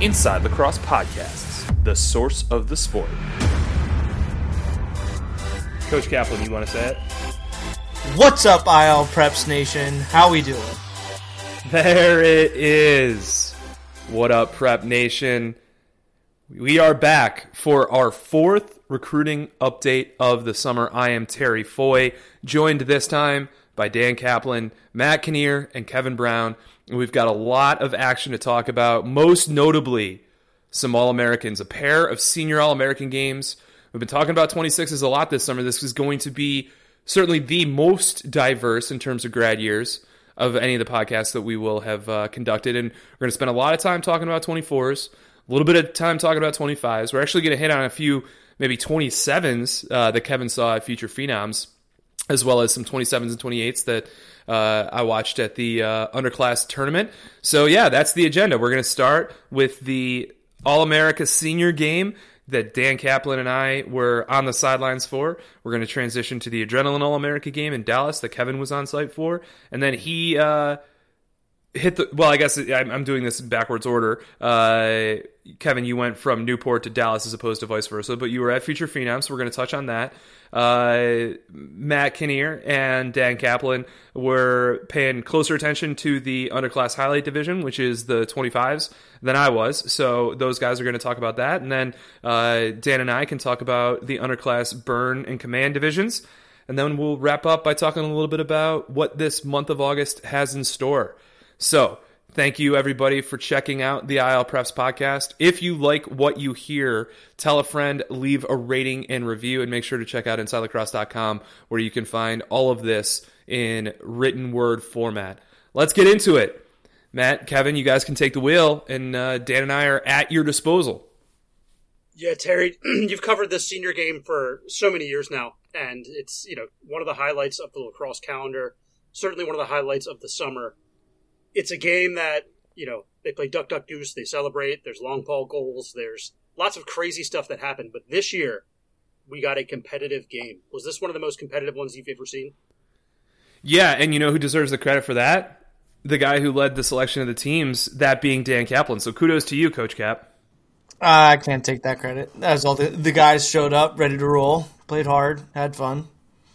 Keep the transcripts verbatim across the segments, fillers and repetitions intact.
Inside Lacrosse Podcasts, the source of the sport. Coach Kaplan, you want to say it? What's up, I L Preps Nation? How we doing? There it is. What up, Prep Nation? We are back for our fourth recruiting update of the summer. I am Terry Foy, joined this time by Dan Kaplan, Matt Kinnear, and Kevin Brown. We've got a lot of action to talk about, most notably some All-Americans, a pair of senior All-American games. We've been talking about twenty-sixes a lot this summer. This is going to be certainly the most diverse in terms of grad years of any of the podcasts that we will have uh, conducted. And we're going to spend a lot of time talking about twenty-fours, a little bit of time talking about twenty-fives. We're actually going to hit on a few maybe twenty-sevens uh, that Kevin saw at Future Phenoms, as well as some twenty-sevens and twenty-eights that uh, I watched at the uh, underclass tournament. So yeah, that's the agenda. We're going to start with the All-America senior game that Dan Kaplan and I were on the sidelines for. We're going to transition to the Adrenaline All-America game in Dallas that Kevin was on site for. And then he uh, hit the, well, I guess I'm doing this in backwards order. Uh, Kevin, you went from Newport to Dallas as opposed to vice versa, but you were at Future Phenoms, so we're going to touch on that. Uh, Matt Kinnear and Dan Kaplan were paying closer attention to the underclass highlight division, which is the twenty-fives, than I was. So those guys are going to talk about that. And then uh, Dan and I can talk about the underclass burn and command divisions. And then we'll wrap up by talking a little bit about what this month of August has in store. So thank you, everybody, for checking out the I L Preps podcast. If you like what you hear, tell a friend, leave a rating and review, and make sure to check out inside lacrosse dot com, where you can find all of this in written word format. Let's get into it. Matt, Kevin, you guys can take the wheel, and uh, Dan and I are at your disposal. Yeah, Terry, you've covered this senior game for so many years now, and it's, you know, one of the highlights of the lacrosse calendar, certainly one of the highlights of the summer. It's a game that, you know, they play duck, duck, goose, they celebrate, there's long ball goals, there's lots of crazy stuff that happened. But this year, we got a competitive game. Was this one of the most competitive ones you've ever seen? Yeah, and you know who deserves the credit for that? The guy who led the selection of the teams, that being Dan Kaplan. So kudos to you, Coach Cap. Uh, I can't take that credit. That was all the, the guys showed up, ready to roll, played hard, had fun.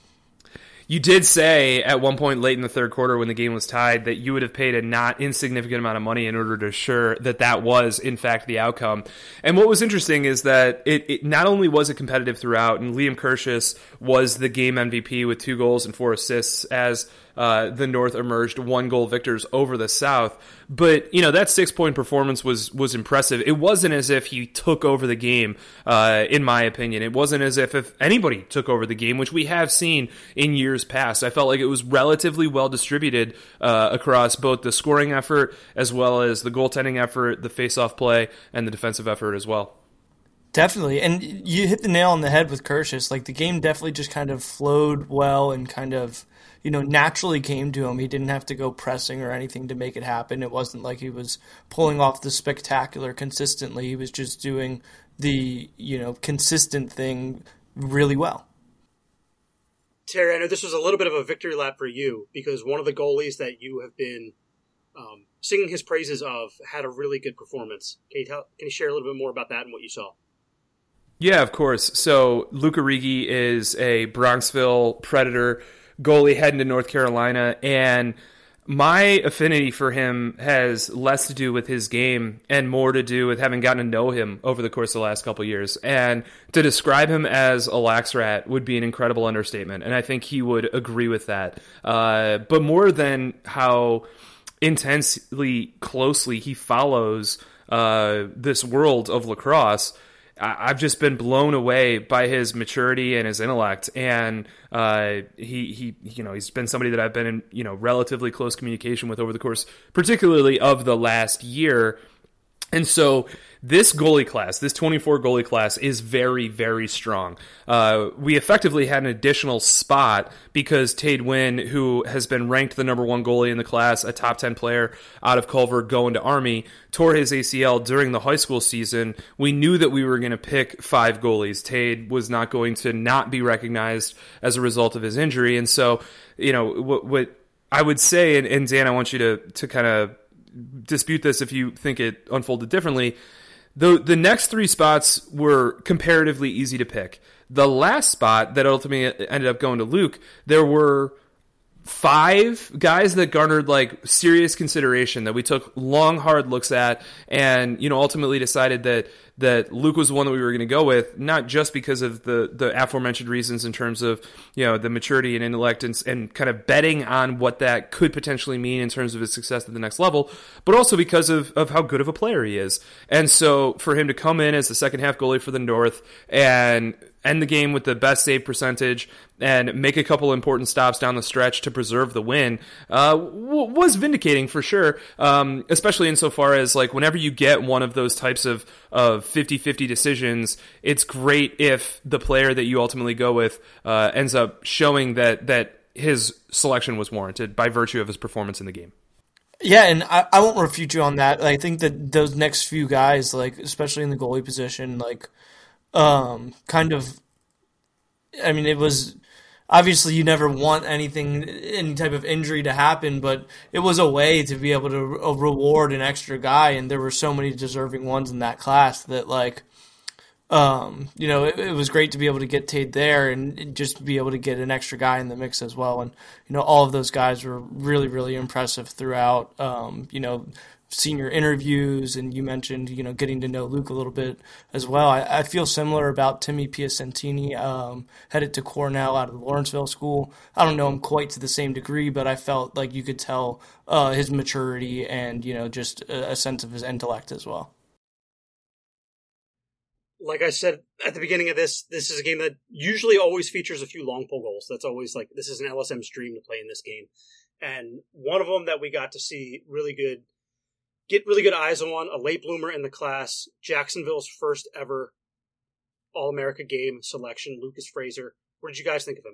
You did say at one point late in the third quarter when the game was tied that you would have paid a not insignificant amount of money in order to assure that that was, in fact, the outcome. And what was interesting is that it, it not only was it competitive throughout, and Liam Kirschus was the game M V P with two goals and four assists as uh, the North emerged one-goal victors over the South. But, you know, that six-point performance was was impressive. It wasn't as if he took over the game, uh, in my opinion. It wasn't as if, if anybody took over the game, which we have seen in years past. I felt like it was relatively well distributed uh, across both the scoring effort as well as the goaltending effort, the face-off play, and the defensive effort as well. Definitely, and you hit the nail on the head with Kirschus. Like, the game definitely just kind of flowed well and kind of, you know, naturally came to him. He didn't have to go pressing or anything to make it happen. It wasn't like he was pulling off the spectacular consistently. He was just doing the, you know, consistent thing really well. Terry, I know this was a little bit of a victory lap for you because one of the goalies that you have been um, singing his praises of had a really good performance. Can you tell? Can you share a little bit more about that and what you saw? Yeah, of course. So Luca Righi is a Bronxville Predator goalie heading to North Carolina, and my affinity for him has less to do with his game and more to do with having gotten to know him over the course of the last couple of years. And to describe him as a lax rat would be an incredible understatement, and I think he would agree with that. Uh, but more than how intensely closely he follows uh, this world of lacrosse, I've just been blown away by his maturity and his intellect, and uh, he he you know he's been somebody that I've been in you know relatively close communication with over the course, particularly of the last year. And so this goalie class, this twenty-four goalie class, is very, very strong. Uh, we effectively had an additional spot because Tade Wynn, who has been ranked the number one goalie in the class, a top ten player out of Culver going to Army, tore his A C L during the high school season. We knew that we were going to pick five goalies. Tade was not going to not be recognized as a result of his injury. And so, you know, what, what I would say, and, and Dan, I want you to, to kind of dispute this if you think it unfolded differently. The the next three spots were comparatively easy to pick. The last spot that ultimately ended up going to Luke, there were five guys that garnered like serious consideration that we took long, hard looks at, and you know ultimately decided that that Luke was the one that we were going to go with, not just because of the the aforementioned reasons in terms of you know the maturity and intellect and, and kind of betting on what that could potentially mean in terms of his success at the next level, but also because of of how good of a player he is. And so for him to come in as the second half goalie for the North and end the game with the best save percentage and make a couple important stops down the stretch to preserve the win uh, w- was vindicating for sure, um, especially insofar as like whenever you get one of those types of, of fifty-fifty decisions, it's great if the player that you ultimately go with uh, ends up showing that that his selection was warranted by virtue of his performance in the game. Yeah, and I, I won't refute you on that. I think that those next few guys, like especially in the goalie position, like Um, kind of, I mean, it was, obviously you never want anything, any type of injury to happen, but it was a way to be able to re- reward an extra guy, and there were so many deserving ones in that class that, like, um, you know, it, it was great to be able to get Tate there and just be able to get an extra guy in the mix as well. And, you know, all of those guys were really, really impressive throughout, um, you know, senior interviews, and you mentioned, you know, getting to know Luke a little bit as well. I, I feel similar about Timmy Piacentini, um, headed to Cornell out of the Lawrenceville School. I don't know him quite to the same degree, but I felt like you could tell uh, his maturity and, you know, just a, a sense of his intellect as well. Like I said at the beginning of this, this is a game that usually always features a few long pull goals. That's always like, this is an L S M's dream to play in this game. And one of them that we got to see really good Get really good eyes on, a late bloomer in the class, Jacksonville's first ever All-America game selection, Lucas Fraser. What did you guys think of him?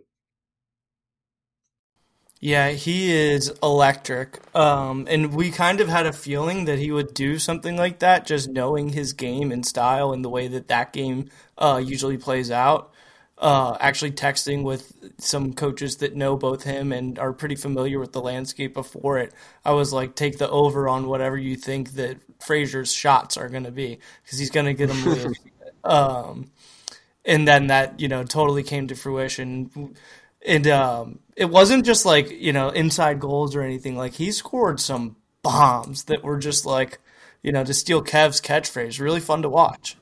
Yeah, he is electric. Um, and we kind of had a feeling that he would do something like that, just knowing his game and style and the way that that game uh, usually plays out. Uh, actually texting with some coaches that know both him and are pretty familiar with the landscape before it. I was like, take the over on whatever you think that Fraser's shots are going to be, because he's going to get them really um, and then that, you know, totally came to fruition. And um, it wasn't just like, you know, inside goals or anything. Like, he scored some bombs that were just like, you know, to steal Kev's catchphrase, really fun to watch.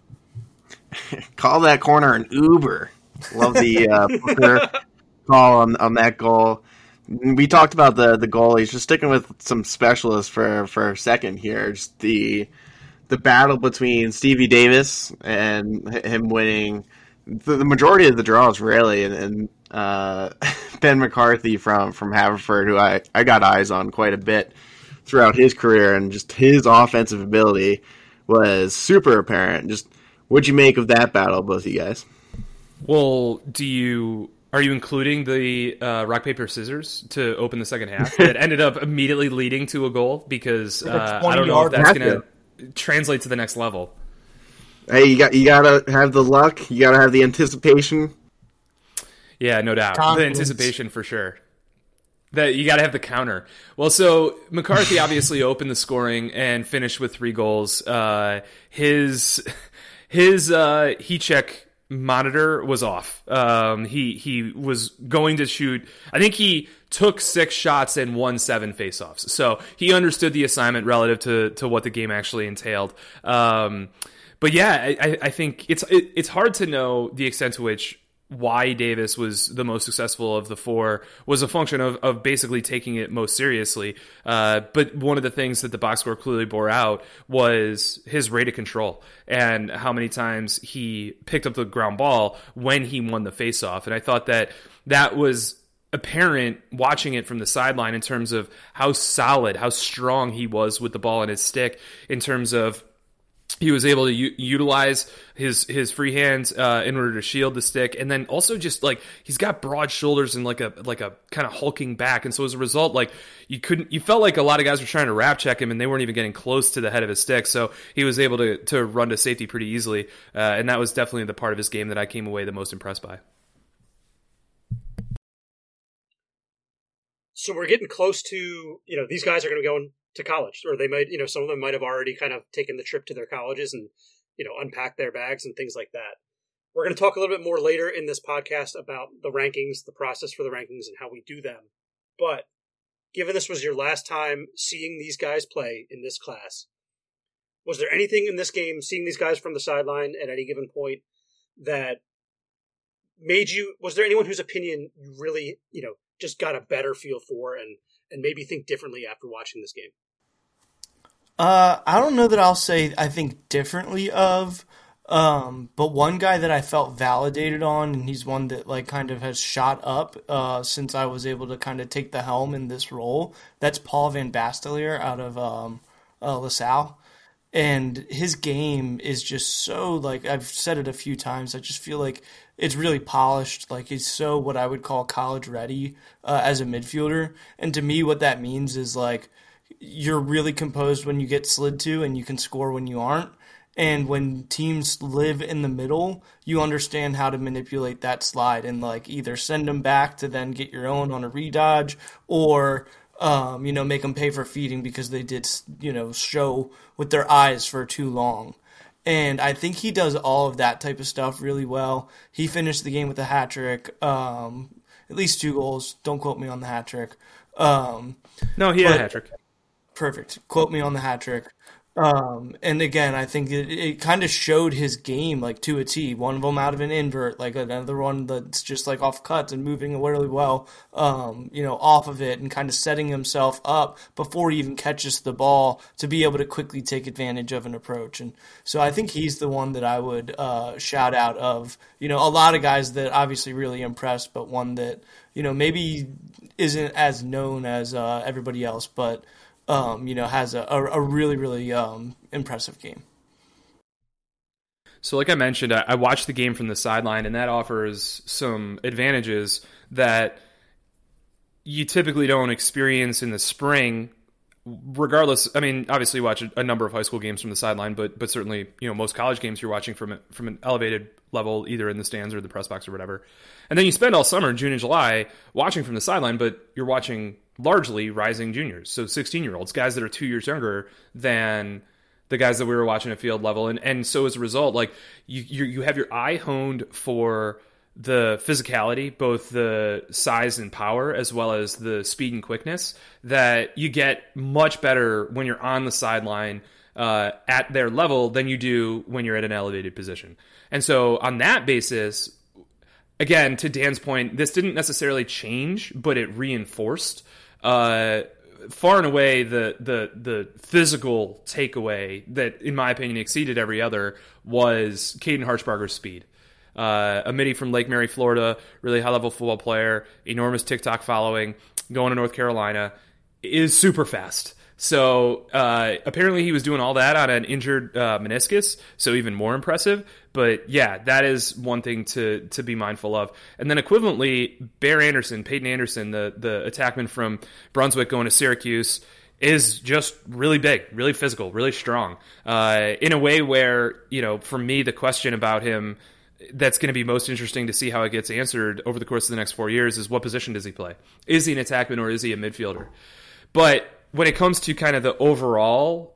Call that corner an Uber. Love the uh, Booker call on, on that goal. We talked about the the goalies. Just sticking with some specialists for, for a second here. Just the the battle between Stevie Davis and him winning the, the majority of the draws, really, and, and uh, Ben McCarthy from from Haverford, who I, I got eyes on quite a bit throughout his career, and just his offensive ability was super apparent. Just what'd you make of that battle, both of you guys? Well, do you are you including the uh, rock paper scissors to open the second half that ended up immediately leading to a goal? Because uh, I don't know if that's going to translate to the next level. Hey, you got you gotta have the luck. You gotta have the anticipation. Yeah, no doubt. Confidence. The anticipation for sure. That you got to have the counter. Well, so McCarthy obviously opened the scoring and finished with three goals. Uh, his his uh, heat check monitor was off. Um, he he was going to shoot. I think he took six shots and won seven faceoffs. So he understood the assignment relative to to what the game actually entailed. Um, but yeah, I, I think it's it, it's hard to know the extent to which why Davis was the most successful of the four was a function of, of basically taking it most seriously. Uh, but one of the things that the box score clearly bore out was his rate of control and how many times he picked up the ground ball when he won the faceoff. And I thought that that was apparent watching it from the sideline in terms of how solid, how strong he was with the ball in his stick, in terms of he was able to u- utilize his his free hands uh, in order to shield the stick, and then also just like he's got broad shoulders and like a like a kind of hulking back, and so as a result, like you couldn't you felt like a lot of guys were trying to wrap check him, and they weren't even getting close to the head of his stick, so he was able to to run to safety pretty easily, uh, and that was definitely the part of his game that I came away the most impressed by. So we're getting close to, you know, these guys are going to be going to college, or they might, you know, some of them might have already kind of taken the trip to their colleges and, you know, unpacked their bags and things like that. We're going to talk a little bit more later in this podcast about the rankings, the process for the rankings, and how we do them. But given this was your last time seeing these guys play in this class, was there anything in this game, seeing these guys from the sideline at any given point, that made you, was there anyone whose opinion you really, you know, just got a better feel for and, and maybe think differently after watching this game? Uh, I don't know that I'll say I think differently of, um, but one guy that I felt validated on, and he's one that like kind of has shot up uh, since I was able to kind of take the helm in this role. That's Paul Van Bastelier out of um, uh, LaSalle. And his game is just so, like, I've said it a few times, I just feel like it's really polished. Like, he's so what I would call college ready uh, as a midfielder. And to me, what that means is, like, you're really composed when you get slid to and you can score when you aren't. And when teams live in the middle, you understand how to manipulate that slide and, like, either send them back to then get your own on a redodge or – Um, you know, make them pay for feeding because they did, you know, show with their eyes for too long. And I think he does all of that type of stuff really well. He finished the game with a hat trick, um, at least two goals. Don't quote me on the hat trick. Um, no, he had a hat trick. Perfect. Quote me on the hat trick. Um, and again, I think it, it kind of showed his game like to a T. One of them out of an invert, like another one that's just like off cuts and moving really well, um, you know, off of it and kind of setting himself up before he even catches the ball to be able to quickly take advantage of an approach. And so I think he's the one that I would uh, shout out of, you know, a lot of guys that obviously really impressed, but one that, you know, maybe isn't as known as uh, everybody else, but Um, you know, has a, a, a really, really um, impressive game. So like I mentioned, I, I watched the game from the sideline, and that offers some advantages that you typically don't experience in the spring, regardless. I mean, obviously you watch a, a number of high school games from the sideline, but but certainly, you know, most college games you're watching from, from an elevated level, either in the stands or the press box or whatever. And then you spend all summer, June and July, watching from the sideline, but you're watching largely rising juniors, so sixteen-year-olds, guys that are two years younger than the guys that we were watching at field level. And and so as a result, like you you, you have your eye honed for the physicality, both the size and power, as well as the speed and quickness, that you get much better when you're on the sideline uh, at their level than you do when you're at an elevated position. And so on that basis, again, to Dan's point, this didn't necessarily change, but it reinforced uh, far and away the the the physical takeaway that, in my opinion, exceeded every other was Caden Harshbarger's speed. Uh, a midi from Lake Mary, Florida, really high-level football player, enormous TikTok following, going to North Carolina, is super fast. So uh, apparently he was doing all that on an injured uh, meniscus, so even more impressive. But yeah, that is one thing to to be mindful of. And then equivalently, Bear Anderson, Peyton Anderson, the, the attackman from Brunswick going to Syracuse, is just really big, really physical, really strong, uh, in a way where, you know, for me, the question about him that's going to be most interesting to see how it gets answered over the course of the next four years is, what position does he play? Is he an attackman or is he a midfielder? But when it comes to kind of the overall,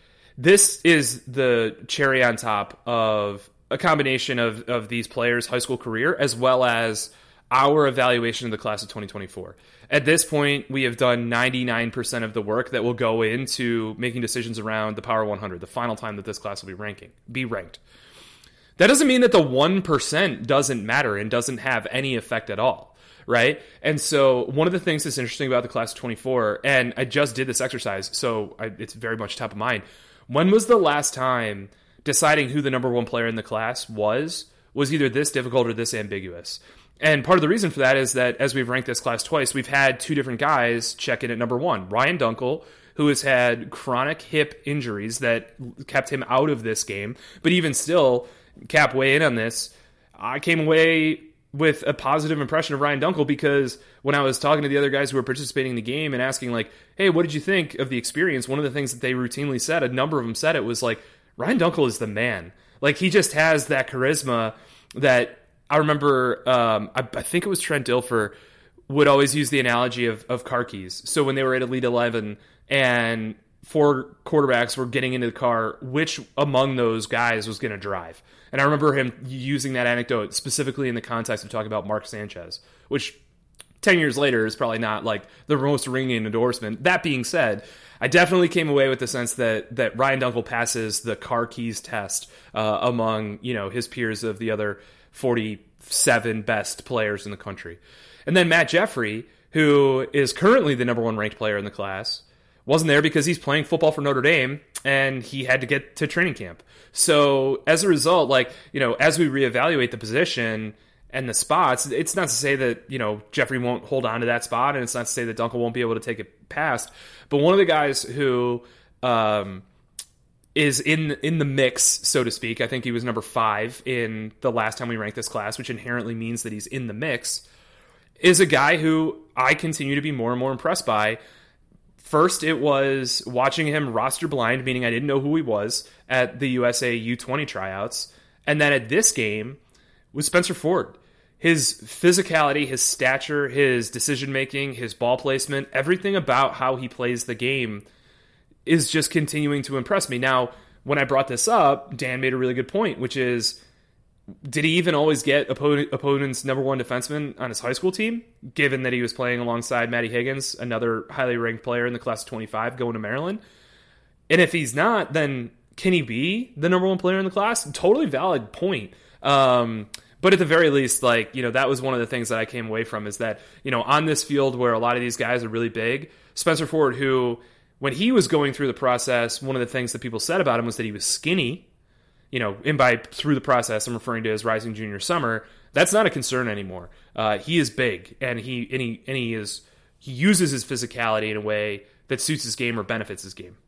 this is the cherry on top of a combination of, of these players' high school career, as well as our evaluation of the class of twenty twenty-four. At this point, we have done ninety-nine percent of the work that will go into making decisions around the Power one hundred, the final time that this class will be ranking, be ranked. That doesn't mean that the one percent doesn't matter and doesn't have any effect at all, right? And so one of the things that's interesting about the class of twenty-four, and I just did this exercise, so I, it's very much top of mind. When was the last time deciding who the number one player in the class was, was either this difficult or this ambiguous? And part of the reason for that is that as we've ranked this class twice, we've had two different guys check in at number one. Ryan Dunkel, who has had chronic hip injuries that kept him out of this game, but even still, Cap, weigh in on this. I came away with a positive impression of Ryan Dunkel because when I was talking to the other guys who were participating in the game and asking, like, hey, what did you think of the experience? One of the things that they routinely said, a number of them said it, was like, Ryan Dunkel is the man. Like, he just has that charisma that I remember, um, I, I think it was Trent Dilfer would always use the analogy of, of car keys. So when they were at Elite eleven, and four quarterbacks were getting into the car, which among those guys was going to drive? And I remember him using that anecdote specifically in the context of talking about Mark Sanchez, which ten years later is probably not like the most ringing endorsement. That being said, I definitely came away with the sense that that Ryan Dunkel passes the car keys test uh, among, you know, his peers of the other forty-seven best players in the country. And then Matt Jeffrey, who is currently the number one ranked player in the class, wasn't there because he's playing football for Notre Dame and he had to get to training camp. So as a result, like, you know, as we reevaluate the position and the spots, it's not to say that, you know, Jeffrey won't hold on to that spot, and it's not to say that Dunkel won't be able to take it past. But one of the guys who um, is in in the mix, so to speak, I think he was number five in the last time we ranked this class, which inherently means that he's in the mix, is a guy who I continue to be more and more impressed by. First, it was watching him roster blind, meaning I didn't know who he was at the U S A U twenty tryouts. And then at this game was Spencer Ford. His physicality, his stature, his decision-making, his ball placement, everything about how he plays the game is just continuing to impress me. Now, when I brought this up, Dan made a really good point, which is, did he even always get opponent, opponent's number one defenseman on his high school team, given that he was playing alongside Matty Higgins, another highly ranked player in the class of twenty-five, going to Maryland? And if he's not, then can he be the number one player in the class? Totally valid point. Um, but at the very least, like, you know, that was one of the things that I came away from, is that, you know, on this field where a lot of these guys are really big, Spencer Ford, who, when he was going through the process, one of the things that people said about him was that he was skinny. You know, and by through the process, I'm referring to his rising junior summer. That's not a concern anymore. Uh, he is big, and he and he and he is he uses his physicality in a way that suits his game or benefits his game.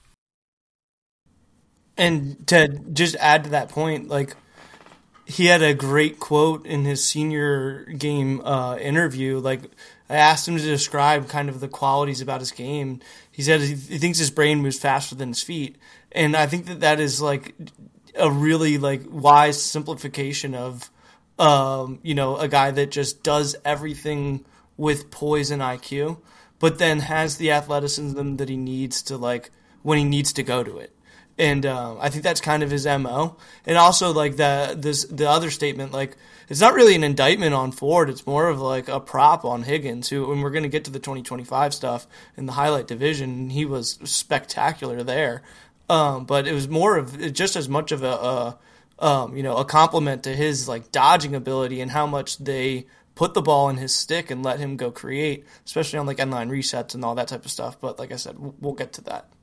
And to just add to that point, like, he had a great quote in his senior game uh, interview. Like, I asked him to describe kind of the qualities about his game. He said he, he thinks his brain moves faster than his feet, and I think that that is like a really like wise simplification of, um, you know, a guy that just does everything with poise and I Q, but then has the athleticism that he needs to, like, when he needs to go to it. And uh, I think that's kind of his M O. And also, like, the this the other statement, like, it's not really an indictment on Ford. It's more of like a prop on Higgins, who, when we're going to get to the twenty twenty-five stuff in the highlight division, he was spectacular there. Um, but it was more of just as much of a, a um, you know, a compliment to his, like, dodging ability and how much they put the ball in his stick and let him go create, especially on, like, end line resets and all that type of stuff. But like I said, we'll get to that.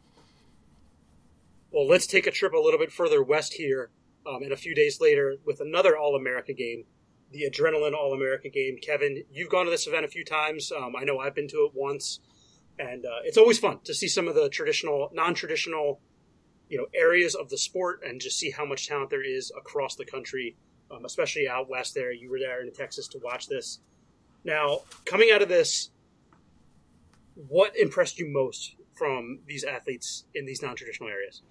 Well, let's take a trip a little bit further west here, um, and a few days later with another All-America game, the Adrenaline All-America game. Kevin, you've gone to this event a few times. Um, I know I've been to it once. And uh, it's always fun to see some of the traditional, non-traditional, you know, areas of the sport, and just see how much talent there is across the country, um, especially out west there. You were there in Texas to watch this. Now, coming out of this, what impressed you most from these athletes in these non-traditional areas?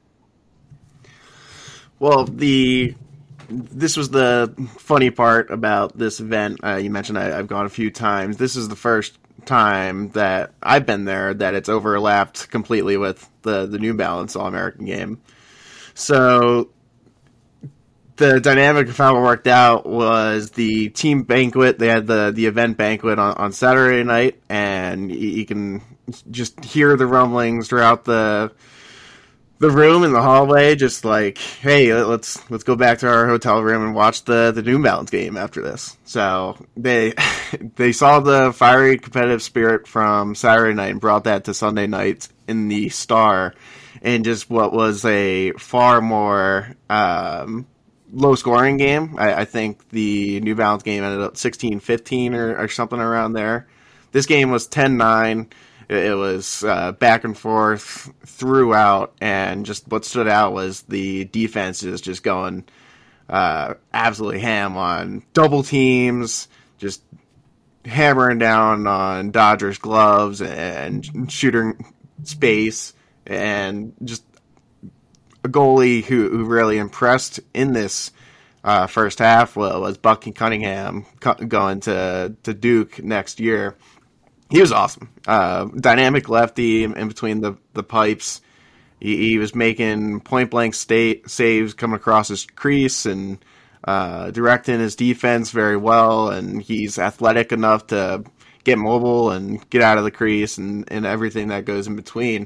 Well, the this was the funny part about this event. Uh, you mentioned I, I've gone a few times. This is the first time that I've been there that it's overlapped completely with the, the New Balance All-American game. So the dynamic of how it worked out was the team banquet. They had the, the event banquet on, on Saturday night, and you, you can just hear the rumblings throughout the the room in the hallway, just like, hey, let's let's go back to our hotel room and watch the, the New Balance game after this. So they they saw the fiery competitive spirit from Saturday night and brought that to Sunday night in the Star, and just what was a far more um, low-scoring game. I, I think the New Balance game ended up sixteen fifteen or, or something around there. This game was ten nine. It was uh, back and forth throughout, and just what stood out was the defenses just going uh, absolutely ham on double teams, just hammering down on Dodgers gloves and shooting space, and just a goalie who, who really impressed in this uh, first half was Bucky Cunningham going to, to Duke next year. he was awesome. Uh, dynamic lefty in between the, the pipes. He, he was making point-blank state saves coming across his crease and uh, directing his defense very well, and he's athletic enough to get mobile and get out of the crease and, and everything that goes in between.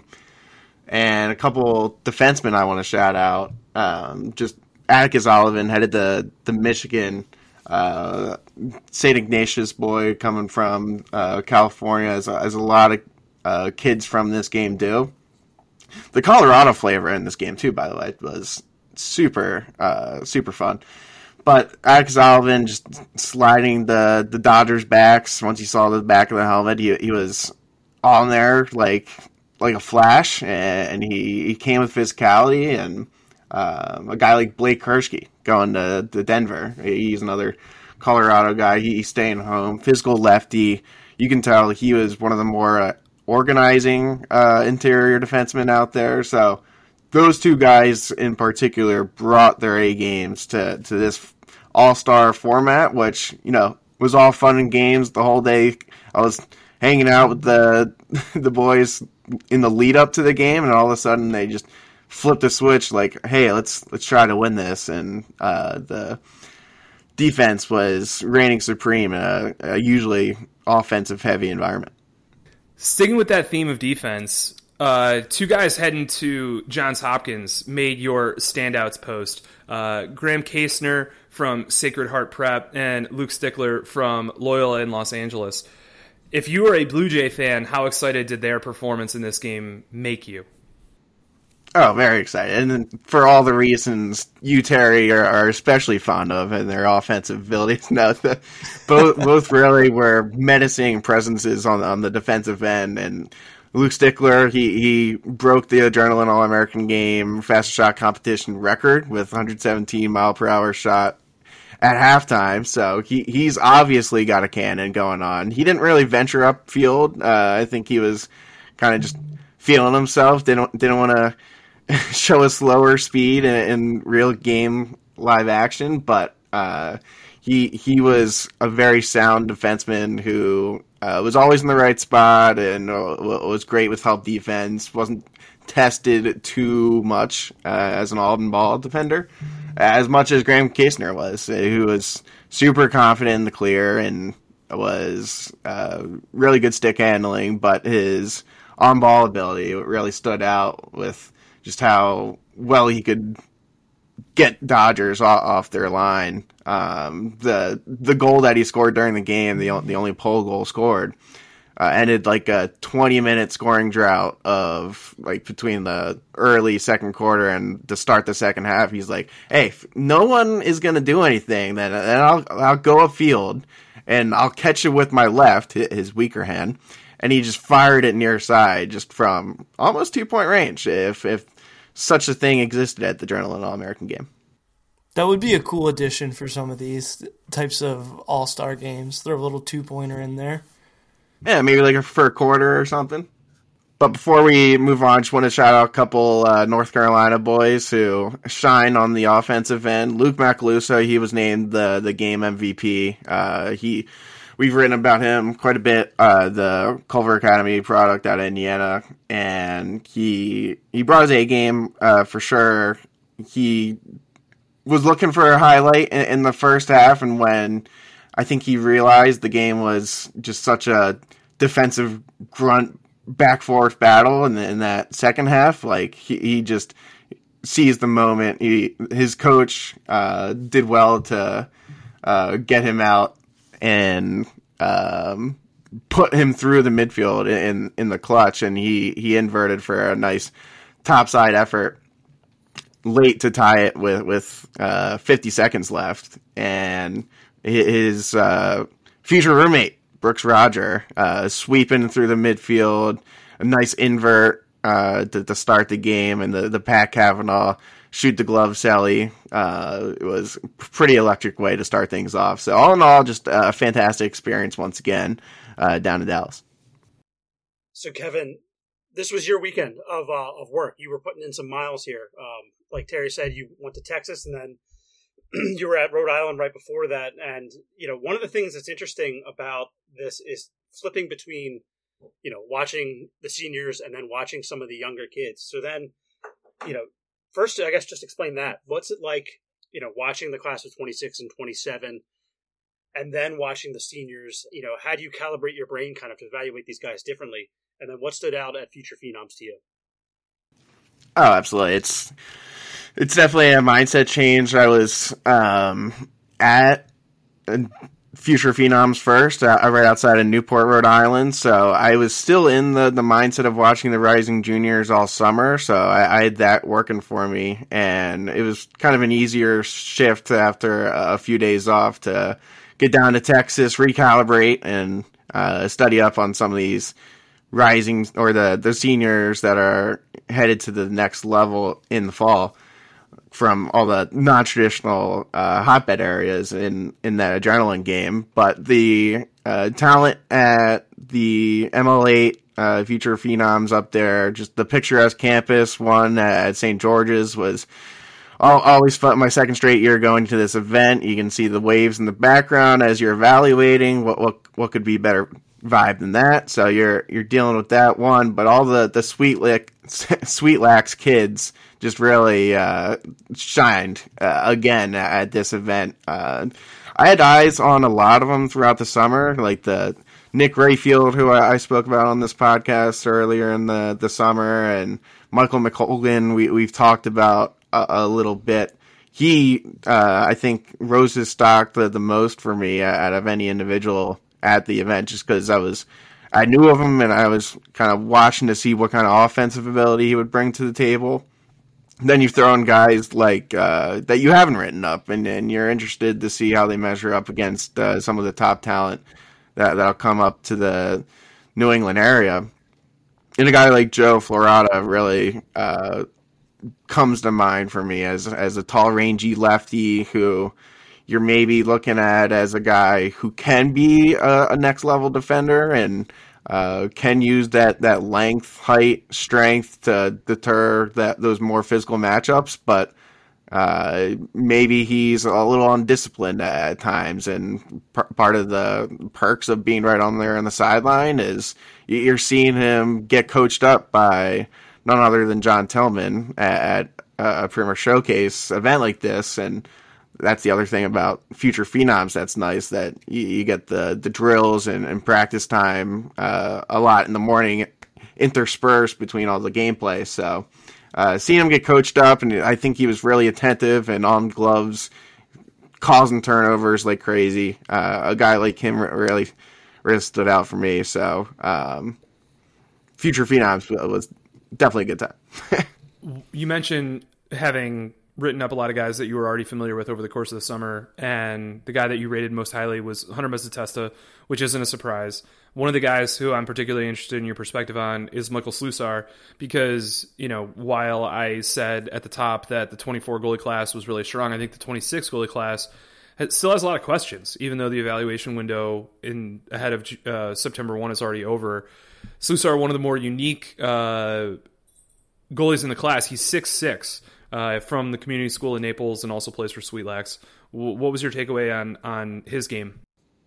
And a couple defensemen I want to shout out. Um, just Atticus Olivan headed the, the Michigan uh, Saint Ignatius boy coming from uh, California, as a, as a lot of uh, kids from this game do. The Colorado flavor in this game, too, by the way, was super, uh, super fun. But Alex Olivan just sliding the, the Dodgers' backs. Once he saw the back of the helmet, he he was on there like like a flash, and he, he came with physicality. And um, a guy like Blake Kershke going to, to Denver. He's another Colorado guy. He, he's staying home. Physical lefty. You can tell he was one of the more uh, organizing uh, interior defensemen out there. So those two guys in particular brought their A games to, to this all-star format, which, you know, was all fun and games the whole day. I was hanging out with the the boys in the lead up to the game, and all of a sudden they just flipped a switch like, hey, let's let's try to win this. And uh, the defense was reigning supreme in a, a usually offensive-heavy environment. Sticking with that theme of defense, uh, two guys heading to Johns Hopkins made your standouts post. Uh, Graham Kasner from Sacred Heart Prep and Luke Stickler from Loyola in Los Angeles. If you are a Blue Jay fan, how excited did their performance in this game make you? Oh, very excited. And for all the reasons you, Terry, are, are especially fond of and their offensive abilities. No, the, both both really were menacing presences on, on the defensive end. And Luke Stickler, he, he broke the Adrenaline All-American Game fastest shot competition record with one hundred seventeen mile per hour shot at halftime. So he, he's obviously got a cannon going on. He didn't really venture upfield. Uh, I think he was kind of just feeling himself. Didn't, didn't want to show a slower speed in, in real game live action, but uh, he he was a very sound defenseman who uh, was always in the right spot and uh, was great with help defense. Wasn't tested too much uh, as an all ball defender, as much as Graham Kasner was, who was super confident in the clear and was uh, really good stick handling, but his on ball ability really stood out with just how well he could get Dodgers off their line. Um, the the goal that he scored during the game, the the only pole goal scored, uh, ended like a twenty minute scoring drought of like between the early second quarter and to start the second half. He's like, hey, if no one is gonna do anything, then then I'll I'll go upfield and I'll catch it with my left, his weaker hand. And he just fired it near side, just from almost two point range. If if such a thing existed at the Adrenaline All-American Game. That would be a cool addition for some of these types of all-star games. Throw a little two-pointer in there. Yeah, maybe like for a quarter or something. But before we move on, just want to shout out a couple uh, North Carolina boys who shine on the offensive end. Luke Macaluso, he was named the, the game M V P. Uh, he... We've written about him quite a bit, uh, the Culver Academy product out of Indiana, and he he brought his A game uh, for sure. He was looking for a highlight in, in the first half, and when I think he realized the game was just such a defensive grunt back forth battle in, the, in that second half, like he, he just seized the moment. He his coach uh, did well to uh, get him out and um, put him through the midfield in in the clutch, and he, he inverted for a nice topside effort late to tie it with with uh, fifty seconds left, and his uh, future roommate Brooks Roger uh, sweeping through the midfield, a nice invert uh, to, to start the game, and the the Pat Cavanaugh shoot the glove Sally. Uh, it was a pretty electric way to start things off. So all in all, just a fantastic experience once again uh, down in Dallas. So Kevin, this was your weekend of uh, of work. You were putting in some miles here. Um, like Terry said, you went to Texas and then you were at Rhode Island right before that. And, you know, one of the things that's interesting about this is flipping between you know, watching the seniors and then watching some of the younger kids. So then, you know, first, I guess just explain that. What's it like, you know, watching the class of twenty-six and twenty-seven and then watching the seniors? You know, how do you calibrate your brain kind of to evaluate these guys differently? And then what stood out at Future Phenoms to you? Oh, absolutely. It's it's definitely a mindset change. I was um, at Future Phenoms first, uh, right outside of Newport, Rhode Island. So I was still in the, the mindset of watching the Rising Juniors all summer. So I, I had that working for me. And it was kind of an easier shift after a few days off to get down to Texas, recalibrate, and uh, study up on some of these rising or the, the seniors that are headed to the next level in the fall from all the non-traditional uh, hotbed areas in, in that adrenaline game. But the uh, talent at the M L eight uh, Future Phenoms up there, just the picturesque campus one at Saint George's was al- always fun. My second straight year going to this event. You can see the waves in the background as you're evaluating what what, what could be better vibe than that. So you're you're dealing with that one, but all the the Sweet Lick Sweet Lax kids just really uh, shined uh, again at this event. Uh, I had eyes on a lot of them throughout the summer, like the Nick Rayfield, who I, I spoke about on this podcast earlier in the, the summer, and Michael McColgan. We we've talked about a, a little bit. He, uh, I think, rose his stock the, the most for me out of any individual at the event, just because I was, I knew of him and I was kind of watching to see what kind of offensive ability he would bring to the table. Then you throw in guys like uh, that you haven't written up, and, and you're interested to see how they measure up against uh, some of the top talent that that'll come up to the New England area. And a guy like Joe Florada really uh, comes to mind for me as as a tall, rangy lefty who you're maybe looking at as a guy who can be a, a next level defender and uh, can use that, that length, height, strength to deter that those more physical matchups, but uh, maybe he's a little undisciplined at times. And p- part of the perks of being right on there on the sideline is you're seeing him get coached up by none other than John Tillman at, at a Premier Showcase event like this. And that's the other thing about Future Phenoms that's nice, that you, you get the, the drills and, and practice time uh, a lot in the morning, interspersed between all the gameplay. So uh, seeing him get coached up, and I think he was really attentive and on gloves, causing turnovers like crazy. Uh, a guy like him really, really stood out for me. So um, Future Phenoms was definitely a good time. You mentioned having written up a lot of guys that you were already familiar with over the course of the summer, and the guy that you rated most highly was Hunter Mezzatesta, which isn't a surprise. One of the guys who I'm particularly interested in your perspective on is Michael Slusar, because, you know, while I said at the top that the twenty-four goalie class was really strong, I think the twenty-six goalie class has, still has a lot of questions, even though the evaluation window in ahead of uh, September first is already over. Slusar, one of the more unique uh, goalies in the class. He's six six. Uh, from the community school in Naples, and also plays for Sweet Lax. W- what was your takeaway on, on his game?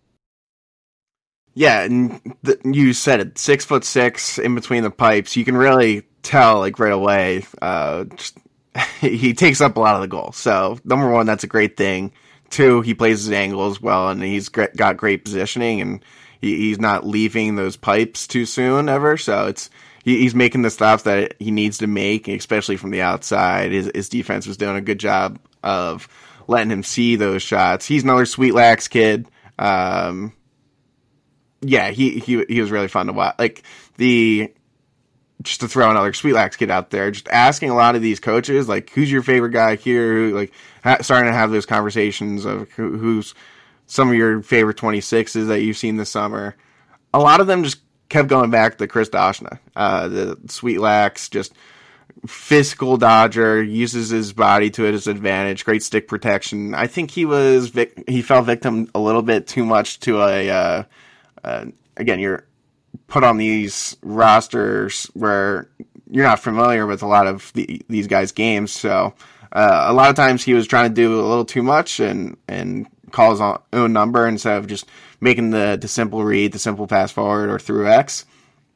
Yeah, and the, you said it, six foot six in between the pipes. You can really tell, like, right away. Uh, just, he takes up a lot of the goal. So, number one, that's a great thing. Two, he plays his angles well, and he's great, got great positioning, and he, he's not leaving those pipes too soon ever. So it's he's making the stops that he needs to make, especially from the outside. His, his defense was doing a good job of letting him see those shots. He's another Sweet Lax kid. Um, yeah, he, he he was really fun to watch. Like, the just to throw another Sweet Lax kid out there, just asking a lot of these coaches, like, who's your favorite guy here? Who, like, ha- starting to have those conversations of who, who's some of your favorite twenty-sixes that you've seen this summer. A lot of them just kept going back to Chris Dashna, uh, the Sweet Lax, just physical dodger, uses his body to his advantage, great stick protection. I think he was vic- he fell victim a little bit too much to a, uh, uh, again, you're put on these rosters where you're not familiar with a lot of the, these guys' games, so uh, a lot of times he was trying to do a little too much and, and call his own number instead of just making the, the simple read, the simple pass forward or through X.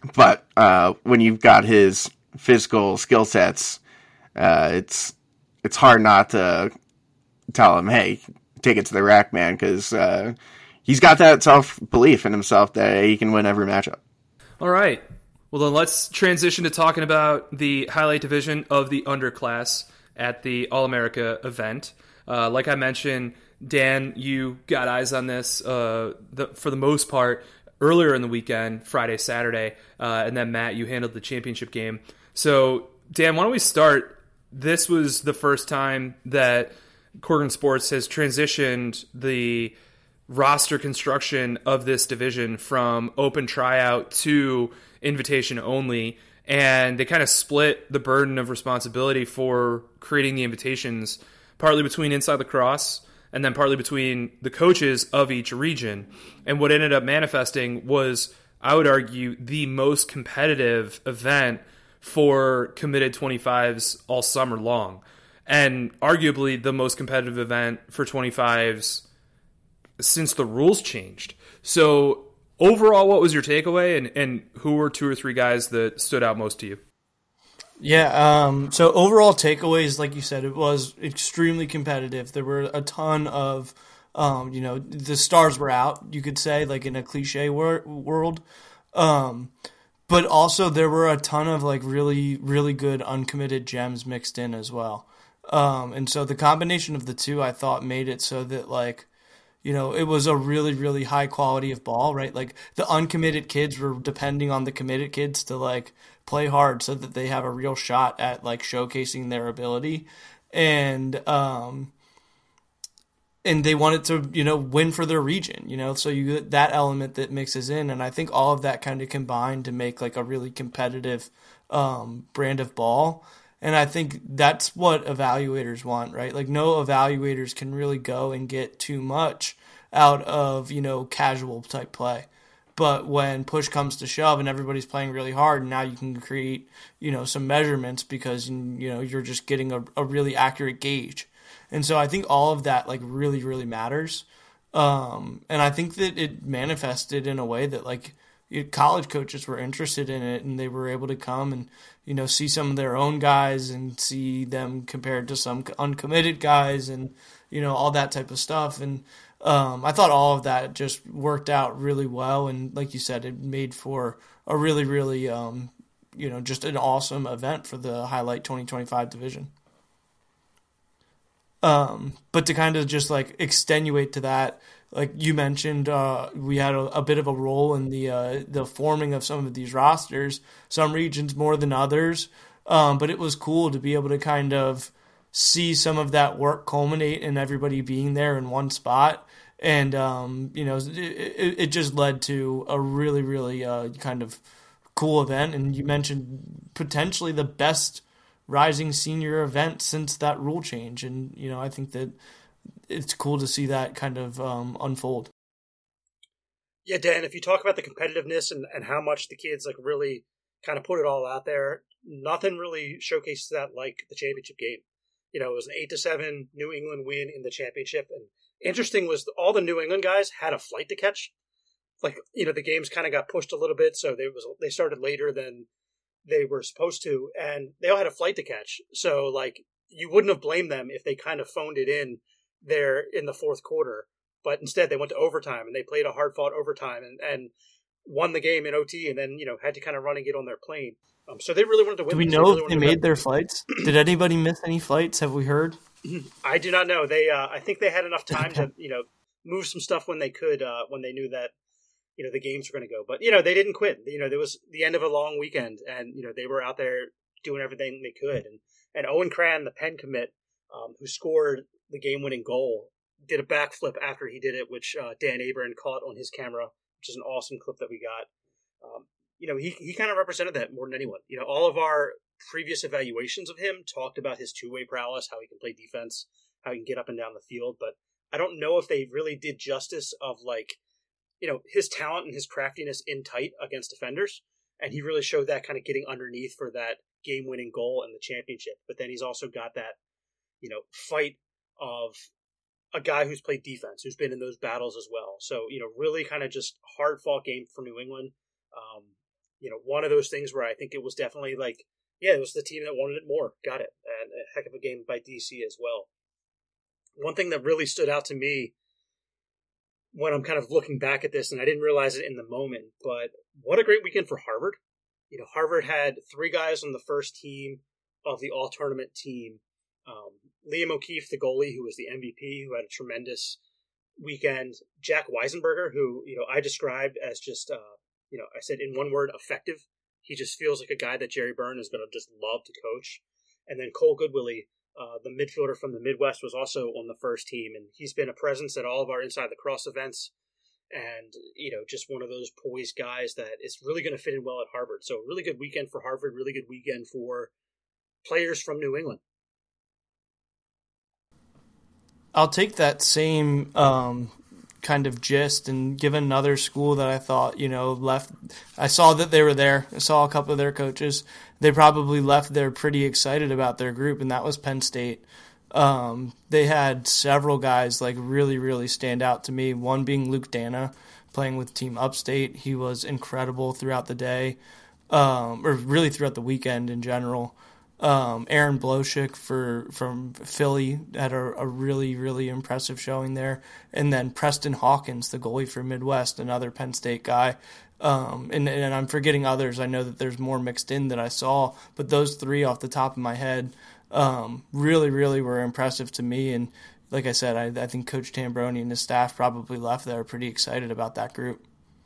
but uh, when you've got his physical skill sets, uh, it's it's hard not to tell him, hey, take it to the rack, man, because uh, he's got that self-belief in himself that he can win every matchup. All right. Well, then let's transition to talking about the highlight division of the underclass at the All-America event. Uh, like I mentioned, Dan, you got eyes on this uh, the, for the most part earlier in the weekend, Friday, Saturday, uh, and then Matt, you handled the championship game. So, Dan, why don't we start? This was the first time that Corcoran Sports has transitioned the roster construction of this division from open tryout to invitation only, and they kind of split the burden of responsibility for creating the invitations partly between Inside Lacrosse and then partly between the coaches of each region. And what ended up manifesting was, I would argue, the most competitive event for committed twenty-fives all summer long, and arguably the most competitive event for twenty-fives since the rules changed. So overall, what was your takeaway, and, and who were two or three guys that stood out most to you? Yeah, um, so overall takeaways, like you said, it was extremely competitive. There were a ton of, um, you know, the stars were out, you could say, like in a cliche wor- world. Um, but also there were a ton of like really, really good uncommitted gems mixed in as well. Um, and so the combination of the two, I thought, made it so that like, you know, it was a really, really high quality of ball, right? Like the uncommitted kids were depending on the committed kids to like play hard so that they have a real shot at like showcasing their ability. And, um, and they wanted to, you know, win for their region, you know, so you get that element that mixes in. And I think all of that kind of combined to make like a really competitive, um, brand of ball. And I think that's what evaluators want, right? Like no evaluators can really go and get too much out of, you know, casual type play. But when push comes to shove and everybody's playing really hard, now you can create, you know, some measurements because, you know, you're just getting a, a really accurate gauge. And so I think all of that like really, really matters. Um, and I think that it manifested in a way that like college coaches were interested in it, and they were able to come and, you know, see some of their own guys and see them compared to some uncommitted guys and, you know, all that type of stuff. And um, I thought all of that just worked out really well. And like you said, it made for a really, really, um, you know, just an awesome event for the Highlight twenty twenty-five division. Um, but to kind of just like extenuate to that, like you mentioned, uh, we had a, a bit of a role in the uh, the forming of some of these rosters. Some regions more than others, um, but it was cool to be able to kind of see some of that work culminate and everybody being there in one spot. And um, you know, it, it, it just led to a really, really uh, kind of cool event. And you mentioned potentially the best rising senior event since that rule change. And you know, I think that it's cool to see that kind of um, unfold. Yeah, Dan, if you talk about the competitiveness and, and how much the kids like really kind of put it all out there, nothing really showcases that like the championship game. You know, it was an eight to seven New England win in the championship. And interesting was all the New England guys had a flight to catch. Like, you know, the games kind of got pushed a little bit, so they was they started later than they were supposed to, and they all had a flight to catch. So, like, you wouldn't have blamed them if they kind of phoned it in there in the fourth quarter. But instead, they went to overtime, and they played a hard-fought overtime and, and won the game in O T, and then, you know, had to kind of run and get on their plane. Um, so they really wanted to win. Do we this. know they really if they wanted made to their flights? Did anybody miss any flights? Have we heard? I do not know. They, uh, I think they had enough time to, you know, move some stuff when they could, uh, when they knew that, you know, the games were going to go. But, you know, they didn't quit. You know, there was the end of a long weekend, and, you know, they were out there doing everything they could. And, and Owen Cran, the Penn commit, um, who scored the game-winning goal, did a backflip after he did it, which uh, Dan Abram caught on his camera, which is an awesome clip that we got. Um, you know, he, he kind of represented that more than anyone. You know, all of our previous evaluations of him talked about his two-way prowess, how he can play defense, how he can get up and down the field. But I don't know if they really did justice of, like, you know, his talent and his craftiness in tight against defenders. And he really showed that kind of getting underneath for that game-winning goal in the championship. But then he's also got that, you know, fight of a guy who's played defense, who's been in those battles as well. So, you know, really kind of just hard-fought game for New England. Um, you know, one of those things where I think it was definitely like, yeah, it was the team that wanted it more. Got it. And a heck of a game by D C as well. One thing that really stood out to me when I'm kind of looking back at this, and I didn't realize it in the moment, but what a great weekend for Harvard. You know, Harvard had three guys on the first team of the all-tournament team. Um, Liam O'Keefe, the goalie, who was the M V P, who had a tremendous weekend. Jack Weisenberger, who, you know, I described as just, uh, you know, I said in one word, effective. He just feels like a guy that Jerry Byrne is going to just love to coach. And then Cole Goodwillie, uh, the midfielder from the Midwest, was also on the first team, and he's been a presence at all of our Inside the Cross events. And, you know, just one of those poised guys that is really going to fit in well at Harvard. So really good weekend for Harvard, really good weekend for players from New England. I'll take that same um, kind of gist and give another school that I thought, you know, left. I saw that they were there. I saw a couple of their coaches. They probably left there pretty excited about their group, and that was Penn State. Um, they had several guys like really, really stand out to me. One being Luke Dana, playing with Team Upstate. He was incredible throughout the day, um, or really throughout the weekend in general. Um, Aaron Bloshik for from Philly had a, a really, really impressive showing there. And then Preston Hawkins, the goalie for Midwest, another Penn State guy. Um, and, and I'm forgetting others. I know that there's more mixed in that I saw, but those three off the top of my head um, really, really were impressive to me. And like I said, I, I think Coach Tambroni and his staff probably left there pretty excited about that group.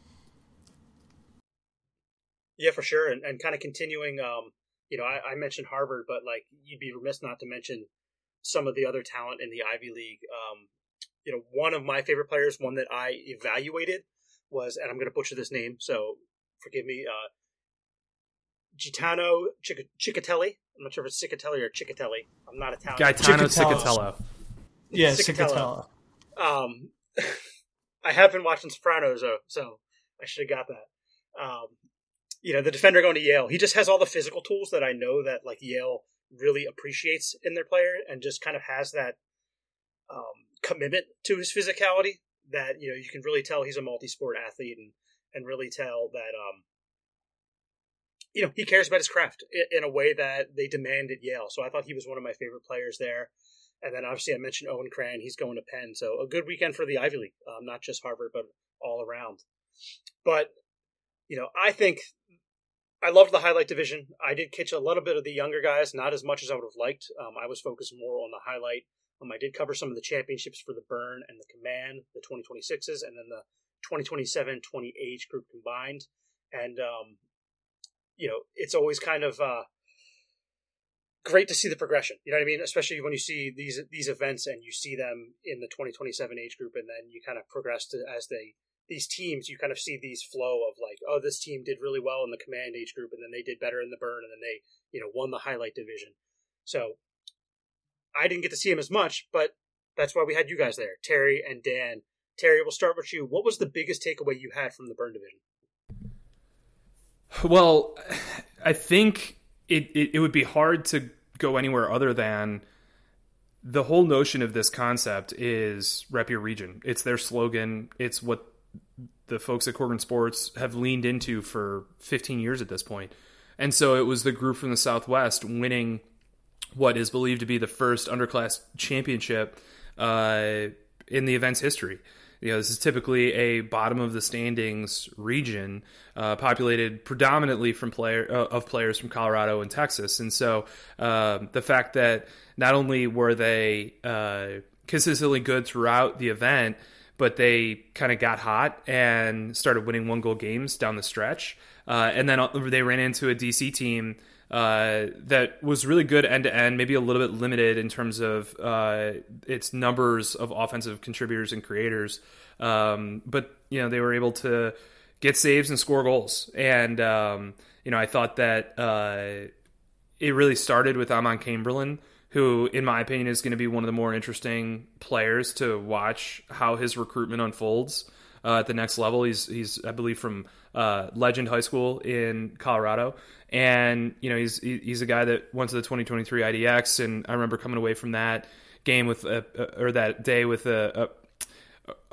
Yeah, for sure. And, and kind of continuing, um, you know, I, I mentioned Harvard, but like you'd be remiss not to mention some of the other talent in the Ivy League. Um, you know, one of my favorite players, one that I evaluated was, and I'm going to butcher this name, so forgive me, uh, Gitano Cic- Ciccatelli. I'm not sure if it's Ciccatelli or Ciccatelli. I'm not Italian. Gaetano Ciccatello. Yeah, Ciccatello. Um, I have been watching Sopranos, so, so I should have got that. Um, you know, the defender going to Yale, he just has all the physical tools that I know that like Yale really appreciates in their player, and just kind of has that um, commitment to his physicality that, you know, you can really tell he's a multi-sport athlete, and, and really tell that, um, you know, he cares about his craft in, in a way that they demand at Yale. So I thought he was one of my favorite players there. And then obviously I mentioned Owen Cran, he's going to Penn. So a good weekend for the Ivy League, um, not just Harvard, but all around. But, you know, I think I loved the highlight division. I did catch a little bit of the younger guys, not as much as I would have liked. Um, I was focused more on the highlight. Um, I did cover some of the championships for the Burn and the Command, the twenty twenty-sixes, and then the twenty twenty-seven twenty age group combined. And, um, you know, it's always kind of uh, great to see the progression. You know what I mean? Especially when you see these these events and you see them in the twenty twenty-seven age group, and then you kind of progress to as they these teams. You kind of see these flow of like, oh, this team did really well in the Command age group, and then they did better in the Burn, and then they, you know, won the highlight division. So I didn't get to see him as much, but that's why we had you guys there, Terry and Dan. Terry, we'll start with you. What was the biggest takeaway you had from the Burn division? Well, I think it, it, it would be hard to go anywhere other than the whole notion of this concept is rep your region. It's their slogan. It's what the folks at Corcoran Sports have leaned into for fifteen years at this point. And so it was the group from the Southwest winning what is believed to be the first underclass championship uh, in the event's history. You know, this is typically a bottom of the standings region, uh, populated predominantly from player uh, of players from Colorado and Texas, and so uh, the fact that not only were they uh, consistently good throughout the event, but they kind of got hot and started winning one goal games down the stretch, uh, and then they ran into a D C team Uh, that was really good end to end, maybe a little bit limited in terms of uh, its numbers of offensive contributors and creators. Um, but, you know, they were able to get saves and score goals. And, um, you know, I thought that uh, it really started with Amon Chamberlain, who, in my opinion, is going to be one of the more interesting players to watch how his recruitment unfolds uh, at the next level. He's, he's I believe, from uh, Legend High School in Colorado. And, you know, he's he's a guy that went to the twenty twenty-three I D X, and I remember coming away from that game with a, or that day with a, a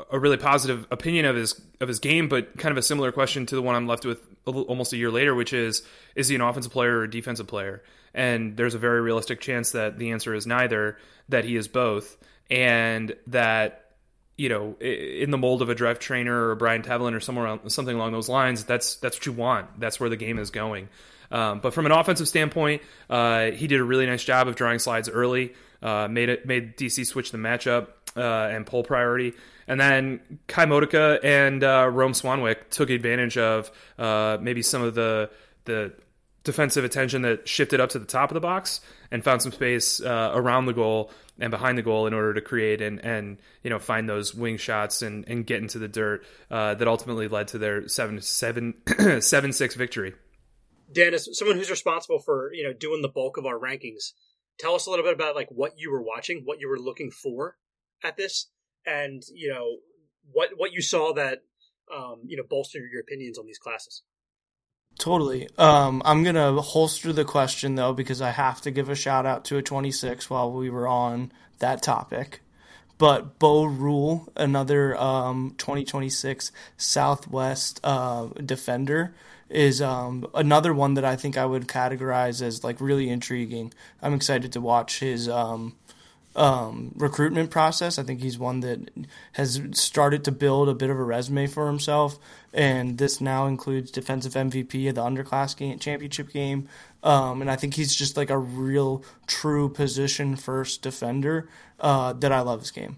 a really positive opinion of his of his game, but kind of a similar question to the one I'm left with a little, almost a year later, which is, is he an offensive player or a defensive player? And there's a very realistic chance that the answer is neither, that he is both, and that, you know, in the mold of a Drev Trainer or a Brian Tevlin or somewhere around, something along those lines, that's that's what you want. That's where the game is going. Um, but from an offensive standpoint, uh, he did a really nice job of drawing slides early, uh, made it made D C switch the matchup uh, and pull priority. And then Kai Modica and uh, Rome Swanwick took advantage of uh, maybe some of the the defensive attention that shifted up to the top of the box and found some space uh, around the goal and behind the goal in order to create and, and you know, find those wing shots and, and get into the dirt uh, that ultimately led to their seven seven seven six victory. Dan, as someone who's responsible for, you know, doing the bulk of our rankings, tell us a little bit about like what you were watching, what you were looking for at this, and you know what what you saw that um, you know bolstered your opinions on these classes. Totally. Um, I'm gonna holster the question though, because I have to give a shout out to a twenty-six while we were on that topic. But Bo Rule, another um, twenty twenty-six Southwest uh, defender, is um, another one that I think I would categorize as like really intriguing. I'm excited to watch his um, um, recruitment process. I think he's one that has started to build a bit of a resume for himself, and this now includes defensive M V P of the underclass game, championship game. Um, and I think he's just like a real true position first defender uh, that I love his game.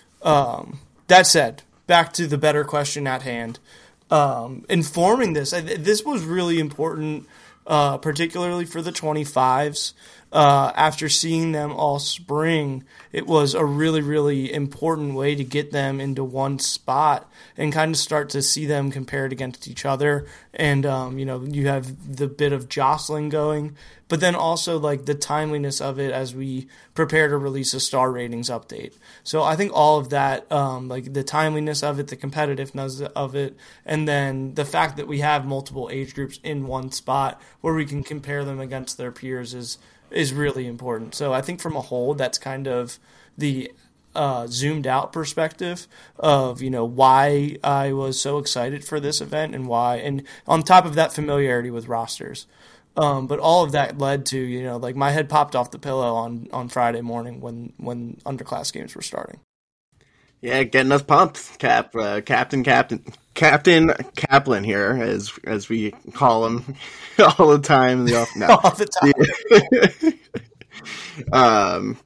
Um, that said, back to the better question at hand. Um, informing this, this was really important, uh, particularly for the twenty-fives. Uh, after seeing them all spring, it was a really, really important way to get them into one spot and kind of start to see them compared against each other. And, um, you know, you have the bit of jostling going, but then also like the timeliness of it as we prepare to release a star ratings update. So I think all of that, um, like the timeliness of it, the competitiveness of it, and then the fact that we have multiple age groups in one spot where we can compare them against their peers is is really important. So I think from a whole, that's kind of the uh, zoomed out perspective of, you know, why I was so excited for this event and why, and on top of that, familiarity with rosters. Um, but all of that led to, you know, like my head popped off the pillow on, on Friday morning when, when underclass games were starting. Yeah, getting us pumped, Cap, uh, Captain, Captain, Captain Kaplan here, as as we call him all the time in the off. No. all the time. um,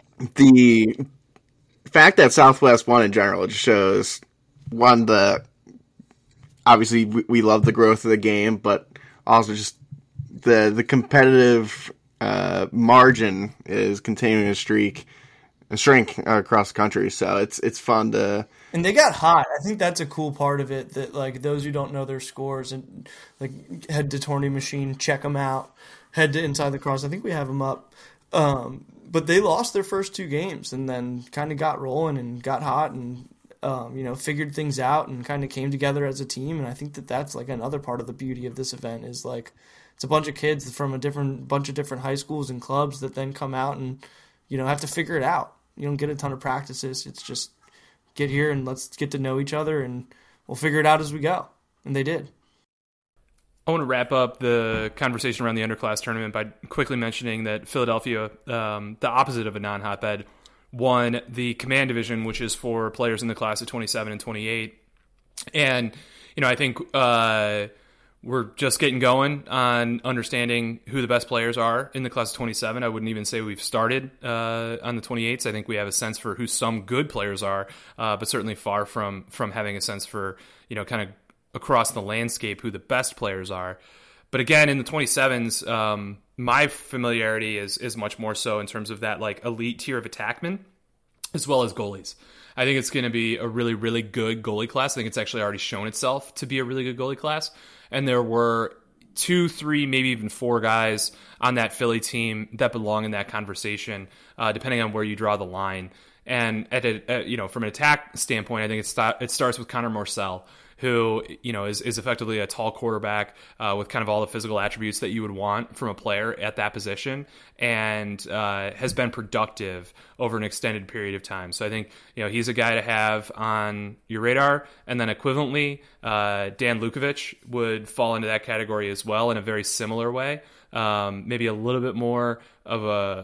the fact that Southwest won in general just shows one the obviously we, we love the growth of the game, but also just the the competitive uh, margin is continuing to streak. And shrink uh, across the country, so it's it's fun to. And they got hot. I think that's a cool part of it. That like those who don't know their scores and like head to Tourney Machine, check them out. Head to Inside the Cross. I think we have them up. Um, but they lost their first two games and then kind of got rolling and got hot and um, you know figured things out and kind of came together as a team. And I think that that's like another part of the beauty of this event is like it's a bunch of kids from a different bunch of different high schools and clubs that then come out and you know have to figure it out. You don't get a ton of practices. It's just get here and let's get to know each other and we'll figure it out as we go. And they did. I want to wrap up the conversation around the underclass tournament by quickly mentioning that Philadelphia, um, the opposite of a non-hotbed, won the Command Division, which is for players in the class of twenty-seven and twenty-eight. And, you know, I think uh, we're just getting going on understanding who the best players are in the class of twenty-seven. I wouldn't even say we've started uh, on the twenty-eights. I think we have a sense for who some good players are, uh, but certainly far from from having a sense for, you know, kind of across the landscape who the best players are. But again, in the twenty-sevens, um, my familiarity is is much more so in terms of that like elite tier of attackmen as well as goalies. I think it's going to be a really, really good goalie class. I think it's actually already shown itself to be a really good goalie class. And there were two, three, maybe even four guys on that Philly team that belong in that conversation, uh, depending on where you draw the line. And at a, at, you know, from an attack standpoint, I think it, st- it starts with Connor Morcell, who, you know, is, is effectively a tall quarterback uh, with kind of all the physical attributes that you would want from a player at that position, and uh, has been productive over an extended period of time. So I think, you know, he's a guy to have on your radar. And then equivalently, uh, Dan Lukovich would fall into that category as well in a very similar way. Um, maybe a little bit more of a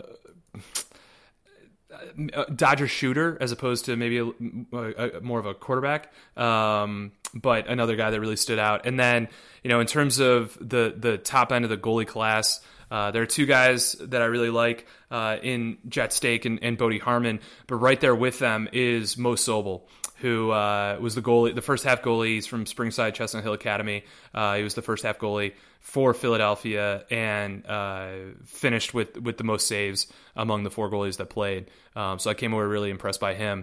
Dodger shooter as opposed to maybe a, a, a more of a quarterback, um, but another guy that really stood out. And then, you know, in terms of the the top end of the goalie class, uh, there are two guys that I really like uh, in Jet Stake and, and Bodie Harmon, but right there with them is Mo Sobel, who uh, was the goalie, the first half goalie. He's from Springside Chestnut Hill Academy. Uh, he was the first half goalie for Philadelphia and uh, finished with, with the most saves among the four goalies that played. Um, so I came away really impressed by him.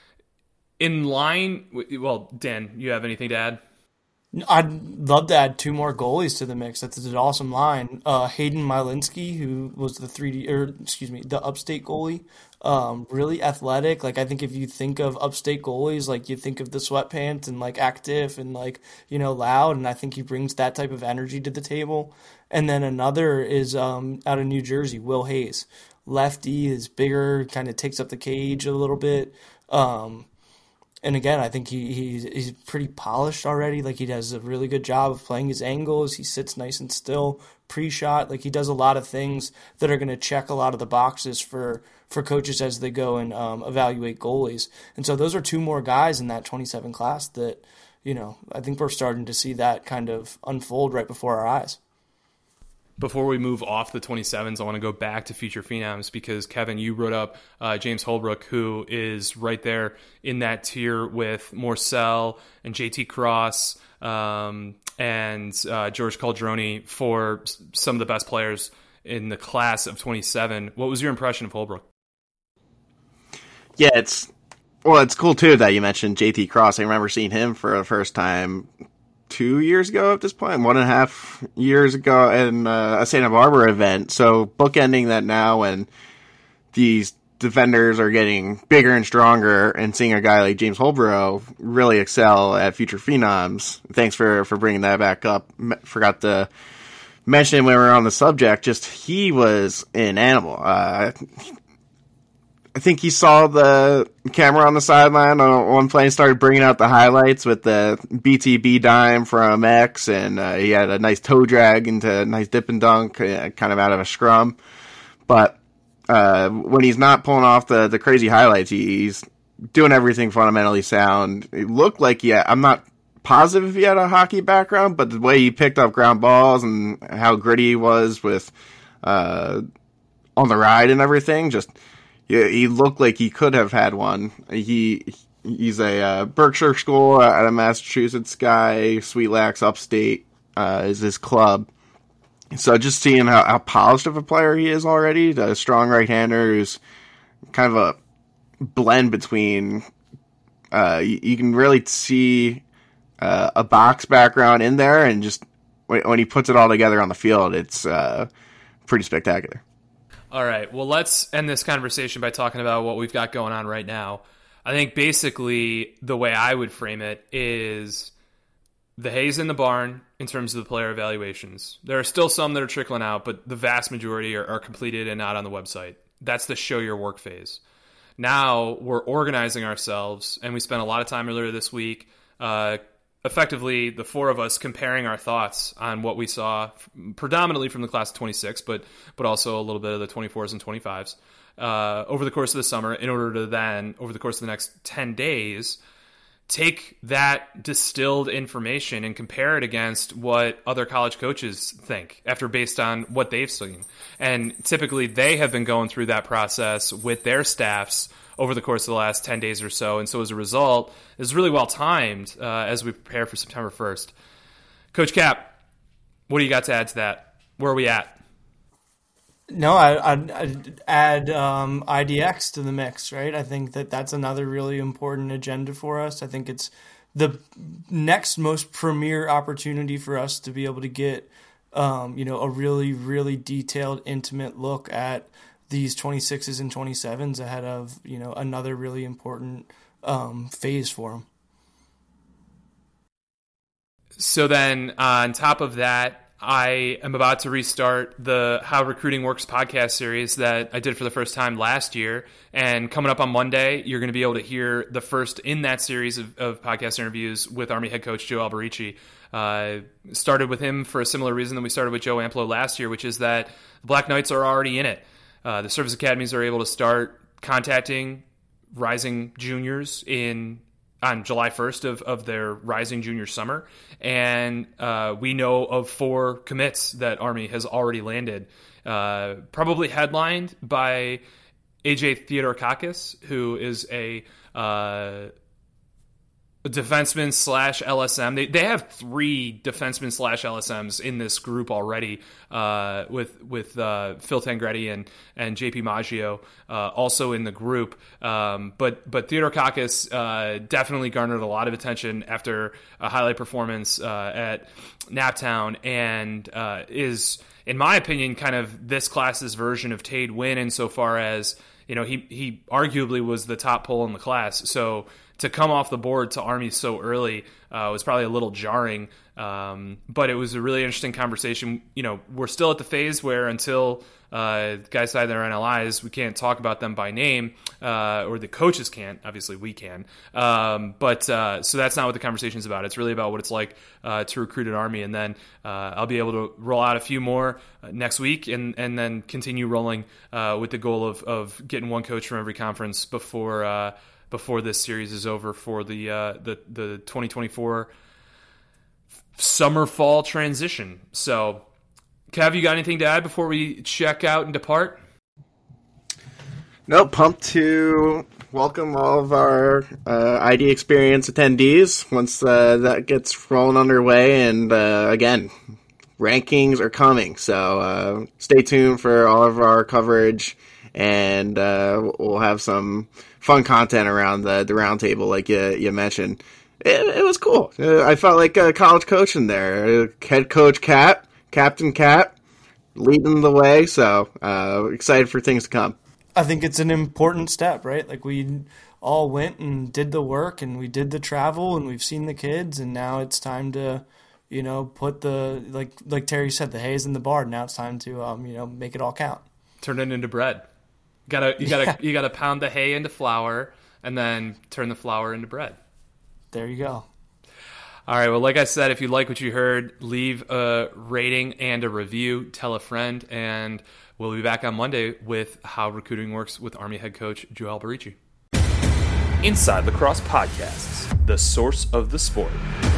In line, well, Dan, you have anything to add? I'd love to add two more goalies to the mix. That's an awesome line. Uh, Hayden Mylinski, who was the three D, or excuse me, the upstate goalie. Um, really athletic. Like, I think if you think of upstate goalies, like you think of the sweatpants and like active and like, you know, loud. And I think he brings that type of energy to the table. And then another is um, out of New Jersey, Will Hayes. Lefty is bigger, kind of takes up the cage a little bit. Um, And again, I think he, he's, he's pretty polished already. Like, he does a really good job of playing his angles. He sits nice and still pre-shot. Like, he does a lot of things that are going to check a lot of the boxes for, for coaches as they go and um, evaluate goalies. And so those are two more guys in that twenty-seven class that, you know, I think we're starting to see that kind of unfold right before our eyes. Before we move off the twenty-sevens, I want to go back to future phenoms because, Kevin, you wrote up uh, James Holbrook, who is right there in that tier with Morcell and J T Cross um, and uh, George Caldroni for some of the best players in the class of twenty-seven. What was your impression of Holbrook? Yeah, it's well, it's cool, too, that you mentioned J T Cross. I remember seeing him for the first time two years ago at this point, one and a half years ago in uh, a Santa Barbara event. So bookending that now when these defenders are getting bigger and stronger and seeing a guy like James Holbrook really excel at future phenoms. Thanks for, for bringing that back up. Forgot to mention it when we were on the subject. Just he was an animal. Uh, I think he saw the camera on the sideline on one play and started bringing out the highlights with the B T B dime from X, and uh, he had a nice toe drag into a nice dip and dunk, uh, kind of out of a scrum. But uh, when he's not pulling off the, the crazy highlights, he, he's doing everything fundamentally sound. It looked like, yeah, I'm not positive if he had a hockey background, but the way he picked up ground balls and how gritty he was with uh, on the ride and everything, just... Yeah, he looked like he could have had one. He he's a uh, Berkshire School out of Massachusetts guy. Sweet Lax Upstate uh, is his club. So just seeing how, how polished of a player he is already, a strong right-hander who's kind of a blend between. Uh, you, you can really see uh, a box background in there, and just when, when he puts it all together on the field, it's uh, pretty spectacular. All right, well, let's end this conversation by talking about what we've got going on right now. I think basically the way I would frame it is the hay's in the barn in terms of the player evaluations. There are still some that are trickling out, but the vast majority are, are completed and not on the website. That's the show your work phase. Now we're organizing ourselves, and we spent a lot of time earlier this week uh, effectively the four of us comparing our thoughts on what we saw predominantly from the class of twenty-six, but but also a little bit of the twenty-fours and twenty-fives uh, over the course of the summer in order to then, over the course of the next ten days, take that distilled information and compare it against what other college coaches think after based on what they've seen. And typically they have been going through that process with their staffs over the course of the last ten days or so. And so as a result, it's really well timed uh, as we prepare for September first. Coach Cap, what do you got to add to that? Where are we at? No, I, I'd, I'd add um, I D X to the mix, right? I think that that's another really important agenda for us. I think it's the next most premier opportunity for us to be able to get, um, you know, a really, really detailed, intimate look at these twenty-sixes and twenty-sevens ahead of, you know, another really important um, phase for them. so then on top of that, I am about to restart the How Recruiting Works podcast series that I did for the first time last year. And coming up on Monday, you're going to be able to hear the first in that series of, of podcast interviews with Army head coach Joe Alberici. Uh, started with him for a similar reason that we started with Joe Amplo last year, which is that the Black Knights are already in it. Uh, the service academies are able to start contacting rising juniors in on July first of, of their rising junior summer. And uh, we know of four commits that Army has already landed, uh, probably headlined by A J Theodorakakis, who is a, uh, a defenseman slash L S M. They they have three defensemen slash L S Ms in this group already, uh, with with uh, Phil Tangretti and and J P Maggio uh, also in the group. Um, but but Theodorakakis uh, definitely garnered a lot of attention after a highlight performance uh, at Naptown, and uh, is, in my opinion, kind of this class's version of Tade Wynn insofar as, you know, he he arguably was the top pull in the class. So to come off the board to Army so early uh, was probably a little jarring, um, but it was a really interesting conversation. You know, we're still at the phase where until uh, guys sign their N L Is, we can't talk about them by name, uh, or the coaches can't. Obviously, we can. Um, but uh, so that's not what the conversation is about. It's really about what it's like uh, to recruit an Army, and then uh, I'll be able to roll out a few more uh, next week, and and then continue rolling uh, with the goal of of getting one coach from every conference before. Uh, before this series is over for the uh, the the twenty twenty-four summer fall transition. So, Kev, you got anything to add before we check out and depart? Nope. Pumped to welcome all of our uh, I D Experience attendees once uh, that gets rolling underway. And uh, again, rankings are coming, so uh, stay tuned for all of our coverage, and uh, we'll have some fun content around the, the round table, like you, you mentioned. It, it was cool. Uh, I felt like a college coach in there. Uh, head coach Cap, Captain Cap, leading the way. So uh, excited for things to come. I think it's an important step, right? Like, we all went and did the work, and we did the travel, and we've seen the kids, and now it's time to, you know, put the, like like Terry said, the hay's in the barn. Now it's time to, um, you know, make it all count. Turn it into bread. Gotta you gotta Yeah. you gotta pound the hay into flour and then turn the flour into bread. There you go. All right. Well, like I said, if you like what you heard, leave a rating and a review. Tell a friend, and we'll be back on Monday with How Recruiting Works with Army head coach Joe Alberici. Inside Lacrosse Podcasts, the source of the sport.